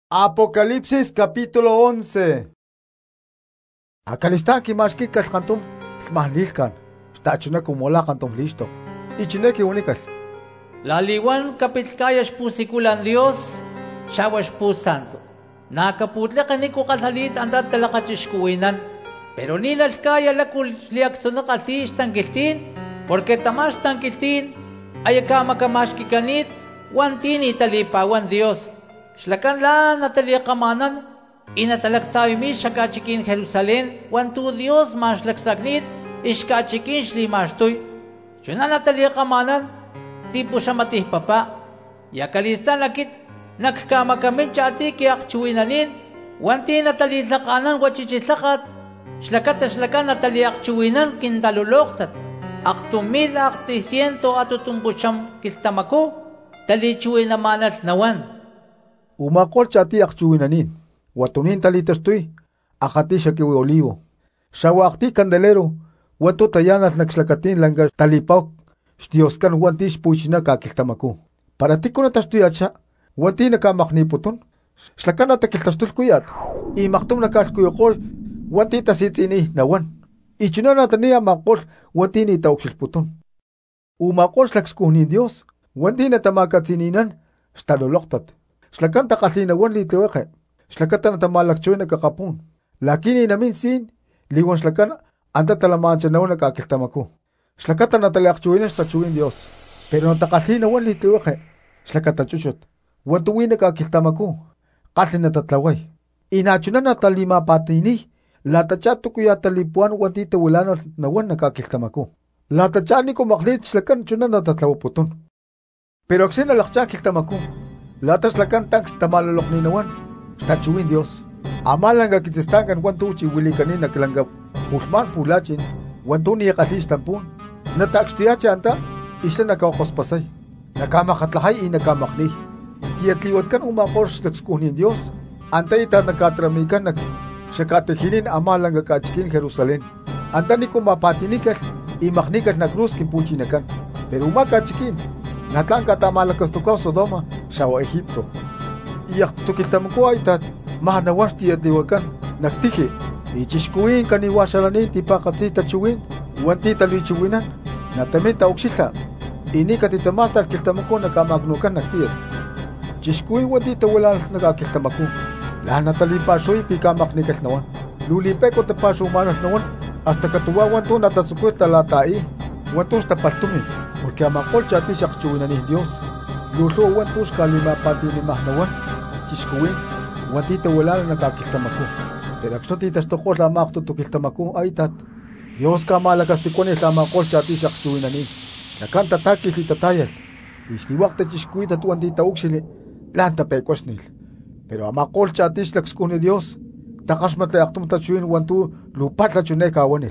Apocalipsis capítulo 11. Akalistán kimashkikas kantum mahliskan. Stachuna kumola kantum listo. Ichineki únicas. Laliwan kapitkayash pusikulan Dios, shawash santo. Nakaputlekaniko kasalit andat talakachishkuinan. Pero ni las kaya lakul liaksonakasis tangkitin, porque tamash tangkitin ayakama kamashkikanit, wantini talipawan Dios. Shlakan la nataliakamanan, inatalaktaimi shakachikin Jerusalén, wantu Dios mas laksagnit, ishkachikin shlimashtoy. Shuna nataliakamanan, tipo shamatih papa, yakalistan lakit, nakkamakamin chati kiakchuinanin, wanti natalitlakanan wachichislakat, shlakan nataliakchuinan kintaluloktat, aktumil aktisiento atutumbucham kiltamaku, talichuinamanat nawan. Umakol chati akchuinanin. Watunin talitastoy. Akati shakiwi olivo. Shawakti candelero. Watu tayanas nakslakatin langar talipok. Shtioskan wantish puchina kakiltamaku. Para ti kunatastoyacha. Wanti nakamakniputun. Shlakan atakiltastul kuyat. Y maktum nakalkuyokol. Wanti tasitsini nawan. Ichinana tania makol. Wanti ni taukshilputun. Umakol slakskuhnin Dios. Wanti natamakatsininan. Staloloktat. Shlakan takalinawan liteweke. Shlakata natamalakchoy nakakapun. Lakini namin sin, liwan shlakan anta talamanchanawon nakakiltamaku. Shlakata natalakchoy na stachuin Dios. Pero natakalinawan liteweke. Shlakata chuchot. Wantuwin nakakiltamaku. Kalin natatlaway. Inachuna natalima patini. Latachatu kuya talipuan wantita wilano nawan nakakiltamaku. Latachani ko maklit shlakan chuna natatlawaputun. Pero aksin nalakchakiltamaku. Latas lakan tanks tamalolok ni nawan. Stachuin Dios. Amalanga kitistangan wantu chiwilikanin nakalanga pusman pulachin. Wantu niya kalis tampun. Natakstiyacha anta. Isla nakakospasay. Nakamakatlahay inakamakni. Tiyatliwat kan umakors lakskunin Dios. Anta ita nakatramikan nak syakatihinin amalanga kachikin Jerusalén. Anta ni kumapatinikas imaknikas na cruz kimpuchinakan. Pero umakachikin. Natlan katamalakas tukaw Sodoma, shawa Egipto. Iyak tukiltamaku aitat, mahanawas tiyatiwakan, naktihi. Ichishkuin kaniwasalanin tipakatsita chuwin, wanti talichuwinan, natamita uksisa. Ini katitamastal kiltamaku nakamagnukan naktiyat. Chishkuin wanti tawalas nakakiltamaku. Lahan natalipasoy pikamaknikas nawan. Lulipeko tapaso manas nawan, hasta katuwawan to natasukwit talatai, wantos tapaltumin. Porque amakol chati shakchuinani Dios. Luso wantus kalimapati ni mahnawan. Chiskuin. Wantita wala nakakiltamaku. Pero aksotitas tokos lamakto tukiltamaku aitat. Dios kamalakas tikones amakol chati shakchuinani. Nakanta takis itatayas. Isliwakta chiskuita tuantita uksili. Lanta pekosnil. Pero amakol chati shakskuni Dios. Takasmate aktum tachuin wantu lupatla chuneka awanil.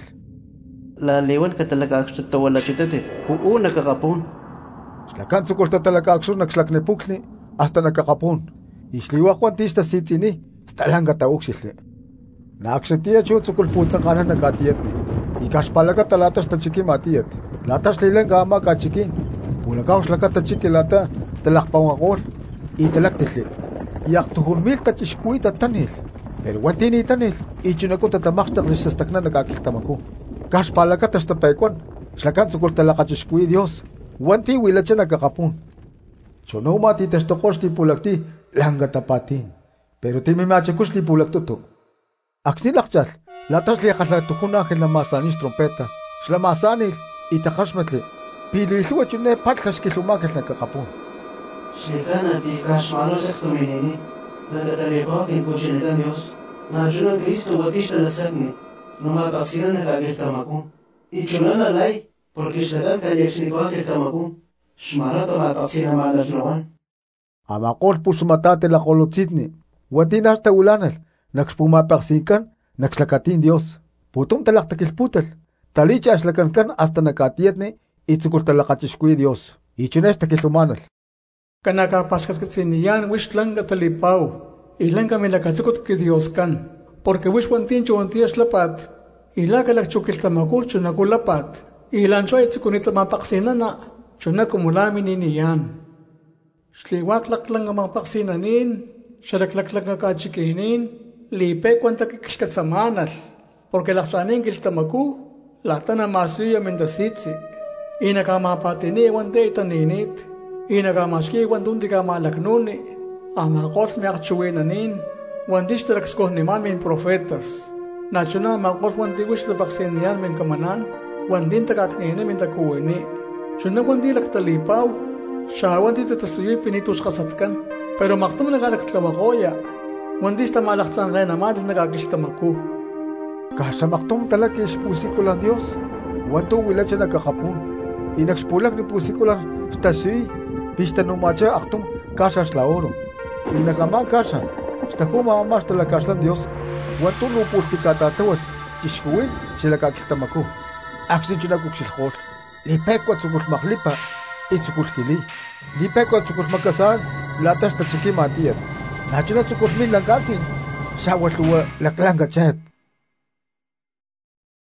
La lewan katalakakshta wala chitete. Nakakapun. Slakan tsukurta talakakshur nakslaknepukli hasta nakakapun. Isliwa kwantista sitsini stalanga taukshile. Nakshetia chu tsukulputsakana nakatiyetni. Ikaspalaka talatas tachikimatiyet. Latas lilenga ama kachikin. Pulakaus lakata chiki lata talakpawakol. Italaktisli. Yaktuhulmil tachishkuita tanil. Pero wantini tanil. Ichunakota tamakshtak lisastakna nakakiltamaku. Kaspalaka hasta pekwan. Slakan tsukultalakachishkui Dios. Wanti wilacha nakakapun. Chonoma ti testokos ti pulakti langa tapatin. Pero ti mimachakus ti pulaktuto. Aksinilakchal. Latas liakasatukun ángel na masanis trompeta. Slamasanil itakasmetli. Pililwa chune patlas kilumakil nakakapun. Shekana pikashmalos estuminini. Nagtatalipo kinkuchinitan Dios. Najunan Cristo batista nasagni. Numapasinan nakakiltamaku. Ichunan alay. Porque shtakan kanyakshnikwa kiltamaku. Shmarato mapasina malasnawan. Amakol pusmatate la kolotzitni. Wantin hasta ulanal. Nakspumapaksinkan. Nakslakatin Dios. Putum talaktakilputal. Talicha aslakankan hasta nakatietni. Itsukur talakachishkui Dios. Ichunesta kilhumanal. Kanakapaskatsiniyan wishlanga talipaw. Ilanga milakatsukut ki Dios kan. Porque wishwantin chuantias lapat. Ilakalakchukiltamaku chunakulapat. Ilancho itsukunita mapaksinana. Chuna kumulami niniyan. Sliwaklak lang ang mga paksinanin, xalaklaklakakachikinin, lipe cuanta kikxkatzamanal, porque lakchanin kiltamaku, latana masuya mendasitzi, inakamapatini wante itaninit, inakamashki wantuntika malaknuni, amakol miakchuwinanin, wandishtarakskohniman min profetas, nachuna makol wantiwish tapaksenian min kamanan, wandintakaknini min takuwini, chuna wandilaktalipau, shawanti tatasuyoy pinitus kasatkan, pero maktum nagalaktlamakoya, wandishtamalaktzan kaya namadis nagakiltamaku. Kasamaktum talakish pusikulan Dios, wanto wilacha nakakapun, inakspulak ni pusikulan stasuy, pista numacha aktum kasas la oro, inakaman kasa, stakuma amas talakaslan Dios, wanto nupultikatatawan, chishkuin silakakistamaku, aksinchunakuksilhol, lipekwa tsukulmaklipa, itsukulkili, lipekwa tsukulmakasan, latas tachiki matiyat, nachuna tsukulmin langkasin, shawatluwa laklangachat.